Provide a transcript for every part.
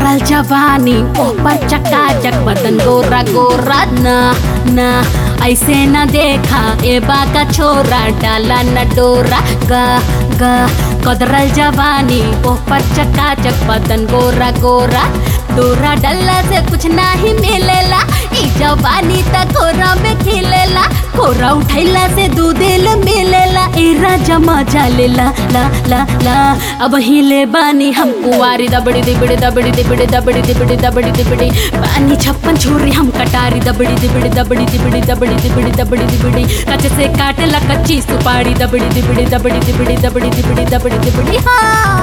कदरल जवानी ऊपर चकाचक बदन गोरा गोरा ना ना ऐसे न देखा एबा का छोरा डाला न डोरा गा गा कदरल जवानी ऊपर चकाचक बदन गोरा गोरा डोरा डल्ला से कुछ नहीं मिलेला ई जवानी त कोरा में खिलेला कोरा उठैला से दूधेल मिलेला ए राजा मजा लेला ला ला ला अब हिले बानी हम कुवारी दबड़ी दिबड़ी दबड़ी दिबड़ी दबड़ी दिबड़ी दबड़ी दिबड़ी बानी 56 छोरी हम कटारी दबड़ी दिबड़ी दबड़ी दिबड़ी दबड़ी दिबड़ी दबड़ी दिबड़ी कच्चे से काटेला कच्ची सुपारी दबड़ी दिबड़ी दबड़ी दिबड़ी दबड़ी दिबड़ी दबड़ी दिबड़ी हाँ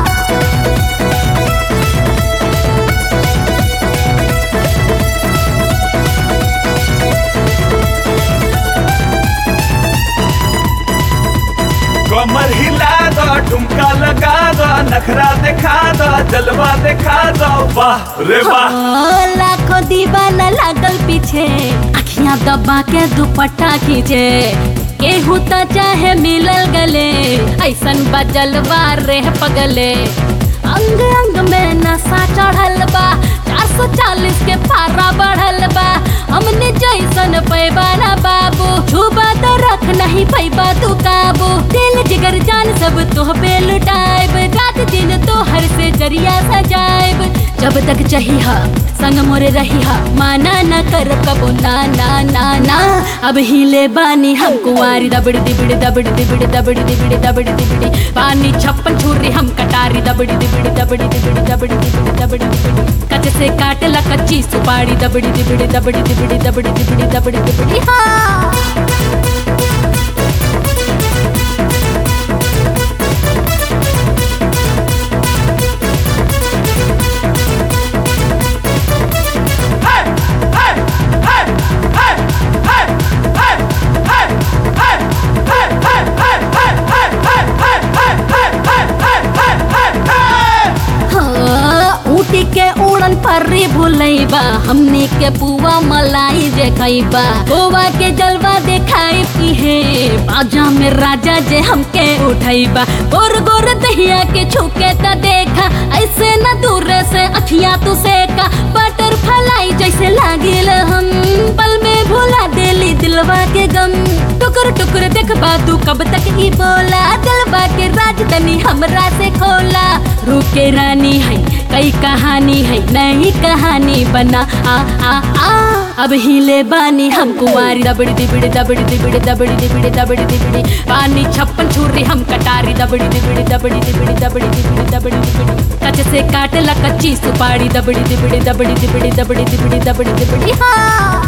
कमर हिला दो ठुमका लगा दो नखरा दिखा दो जलवा दिखा दो वाह रे वाह लाखों दीवाना लागल पीछे अखियां दबा के दुपट्टा खींचे केहू त चाहे मिलल गले ऐसन बजलवा रे पगले अंग अंग में नशा चढ़ल बा 440 के पारा बढ़ल बा हमने जैसन पैबा ना बाबू छुबा तो रख नहीं पैबा तू काबू दिल जिगर जान सब तो पे लुटाएब रात दिन तो हर से जरिया सजाएब जब तक चाहिए संग मोरे रही माना न कर कबो ना ना ना ना अब हिले बानी हम कुंवारी दबड़ी दिबड़ी दबड़ी दिबड़ी दबड़ी दिबड़ी दबड़ी दिबड़ी पानी 56 छोरी हम कटारी दबड़ी दिबड़ी दबड़ी दिबड़ी दबड़ी दिबड़ी दबड़ी दिबड़ी कच्चे से काटेला कच्ची सुपारी दबड़ी दिबड़ी दबड़ी दिबड़ी दबड़ी दिबड़ी दबड़ी दिबड़ी हाँ के उड़न परी भूलैबा हमनी के पुआ मलाई जे खैबा गोवा के जलवा देखाई की है बाजा में राजा जे हमके उठैबा गोर गोर दहिया के छुके त देखा ऐसे न दूर से अखियां तू सेका बटरफ्लाई जैसे लागिल हम पल में भुला देली दिलवा के गम टुकुर टुकुर देखबा तू कब तक ई बोला दिलवा के राजधानी हमरा से खोला रुके रानी है कई कहानी है नई कहानी बना आ आ आ अब हिले बानी हम कुंवारी दबड़ी दिबड़ी दबड़ी दिबड़ी दबड़ी दिबड़ी दबड़ी दिबड़ी पानी 56 छोरी हम कटारी दबड़ी दिबड़ी दबड़ी दिबड़ी दबड़ी दिबड़ी दबड़ी दिबड़ी कच्चे से काटेला कच्ची सुपारी दबड़ी दिबड़ी दबड़ी दिबड़ी दबड़ी दिबड़ी दबड़ी दिबड़ी हाँ